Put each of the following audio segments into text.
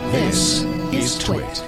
This is Twit.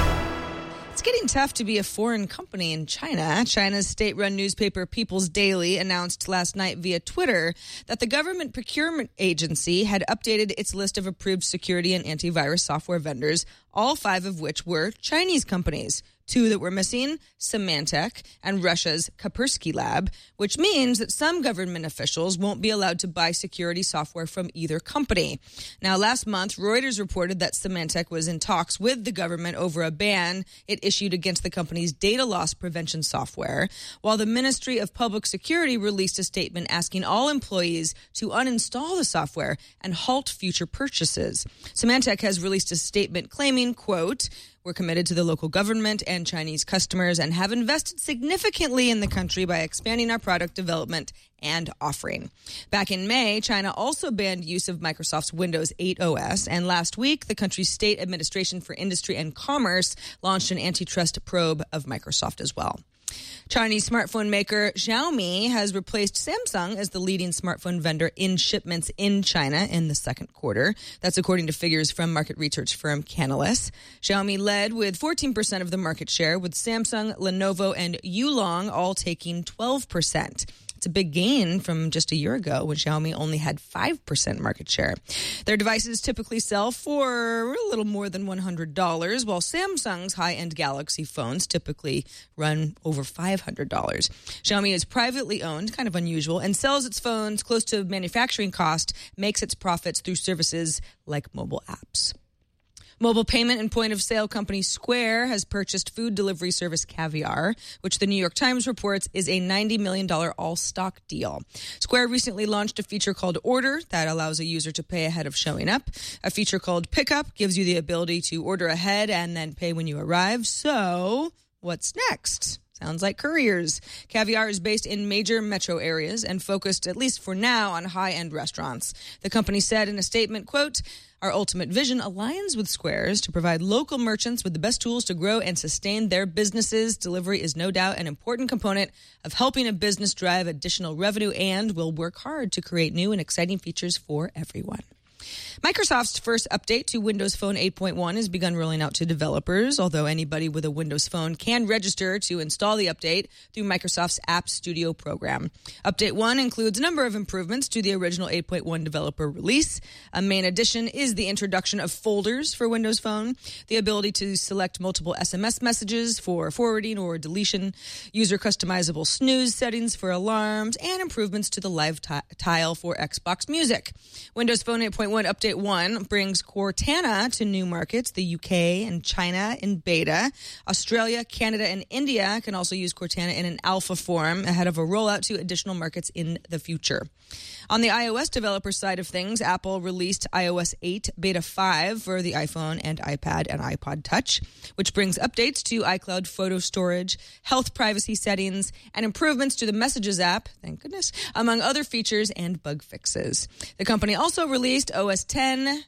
It's getting tough to be a foreign company in China. China's state-run newspaper People's Daily announced last night via Twitter that the government procurement agency had updated its list of approved security and antivirus software vendors, all 5 of which were Chinese companies. 2 that were missing, Symantec and Russia's Kaspersky Lab, which means that some government officials won't be allowed to buy security software from either company. Now, last month, Reuters reported that Symantec was in talks with the government over a ban it issued against the company's data loss prevention software, while the Ministry of Public Security released a statement asking all employees to uninstall the software and halt future purchases. Symantec has released a statement claiming, quote, "We're committed to the local government and Chinese customers and have invested significantly in the country by expanding our product development and offering." Back in May, China also banned use of Microsoft's Windows 8 OS, and last week, the country's State Administration for Industry and Commerce launched an antitrust probe of Microsoft as well. Chinese smartphone maker Xiaomi has replaced Samsung as the leading smartphone vendor in shipments in China in the second quarter. That's according to figures from market research firm Canalys. Xiaomi led with 14% of the market share, with Samsung, Lenovo, and Yulong all taking 12%. It's a big gain from just a year ago when Xiaomi only had 5% market share. Their devices typically sell for a little more than $100, while Samsung's high-end Galaxy phones typically run over $500. Xiaomi is privately owned, kind of unusual, and sells its phones close to manufacturing cost, makes its profits through services like mobile apps. Mobile payment and point-of-sale company Square has purchased food delivery service Caviar, which the New York Times reports is a $90 million all-stock deal. Square recently launched a feature called Order that allows a user to pay ahead of showing up. A feature called Pickup gives you the ability to order ahead and then pay when you arrive. So, what's next? Sounds like couriers. Caviar is based in major metro areas and focused, at least for now, on high-end restaurants. The company said in a statement, quote, "Our ultimate vision aligns with Square's to provide local merchants with the best tools to grow and sustain their businesses. Delivery is no doubt an important component of helping a business drive additional revenue, and will work hard to create new and exciting features for everyone." Microsoft's first update to Windows Phone 8.1 has begun rolling out to developers, although anybody with a Windows Phone can register to install the update through Microsoft's App Studio program. Update 1 includes a number of improvements to the original 8.1 developer release. A main addition is the introduction of folders for Windows Phone, the ability to select multiple SMS messages for forwarding or deletion, user customizable snooze settings for alarms, and improvements to the live tile for Xbox Music. Windows Phone 8.1 Update 1 brings Cortana to new markets, the UK and China in beta. Australia, Canada, and India can also use Cortana in an alpha form ahead of a rollout to additional markets in the future. On the iOS developer side of things, Apple released iOS 8 Beta 5 for the iPhone and iPad and iPod Touch, which brings updates to iCloud photo storage, health privacy settings, and improvements to the Messages app, thank goodness, among other features and bug fixes. The company also released OS 10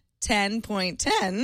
10.10.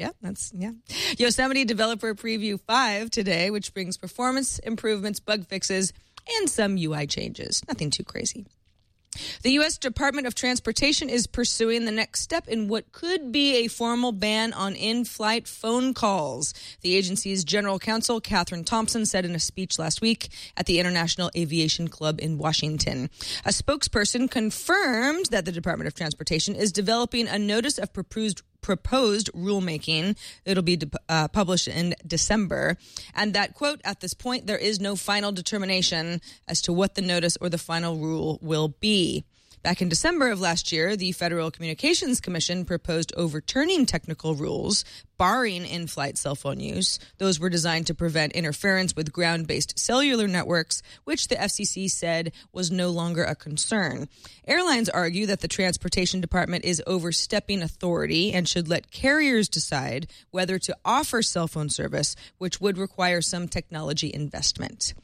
Yosemite Developer Preview 5 today, which brings performance improvements, bug fixes, and some UI changes. Nothing too crazy. The U.S. Department of Transportation is pursuing the next step in what could be a formal ban on in-flight phone calls. The agency's general counsel, Catherine Thompson, said in a speech last week at the International Aviation Club in Washington. A spokesperson confirmed that the Department of Transportation is developing a notice of proposed rulemaking. It'll be published in December. And that, quote, "At this point, there is no final determination as to what the notice or the final rule will be." Back in December of last year, the Federal Communications Commission proposed overturning technical rules barring in-flight cell phone use. Those were designed to prevent interference with ground-based cellular networks, which the FCC said was no longer a concern. Airlines argue that the Transportation Department is overstepping authority and should let carriers decide whether to offer cell phone service, which would require some technology investment.